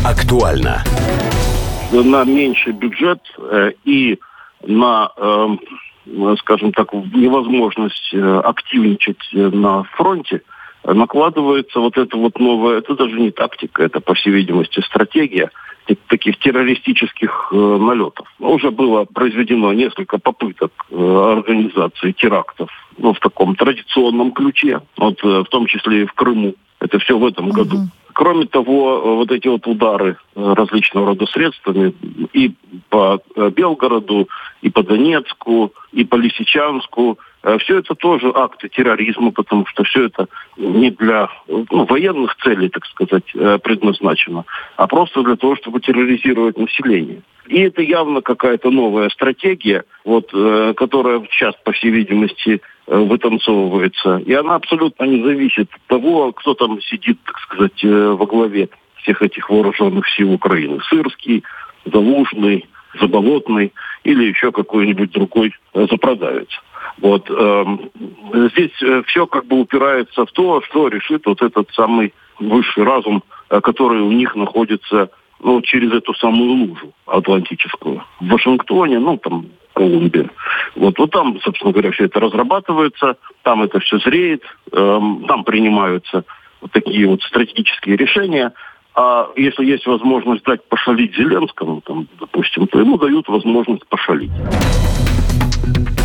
актуально. На меньший бюджет и на, скажем так, невозможность активничать на фронте накладывается вот это вот новое, это даже не тактика, это, по всей видимости, стратегия таких террористических налетов. Уже было произведено несколько попыток организации терактов, в таком традиционном ключе, в том числе и в Крыму. Это все в этом году. Кроме того, вот эти вот удары различного рода средствами и по Белгороду, и по Донецку, и по Лисичанску, все это тоже акты терроризма, потому что все это не для военных целей, так сказать, предназначено, а просто для того, чтобы терроризировать население. И это явно какая-то новая стратегия, которая сейчас, по всей видимости, вытанцовывается. И она абсолютно не зависит от того, кто там сидит, так сказать, во главе всех этих вооруженных сил Украины. Сырский, Залужный, Заболотный или еще какой-нибудь другой запродавец. Здесь все как бы упирается в то, что решит вот этот самый высший разум, который у них находится через эту самую лужу атлантическую. В Вашингтоне, Колумбия. Вот там, собственно говоря, все это разрабатывается, там это все зреет, там принимаются вот такие вот стратегические решения. А если есть возможность дать пошалить Зеленскому, допустим, то ему дают возможность пошалить.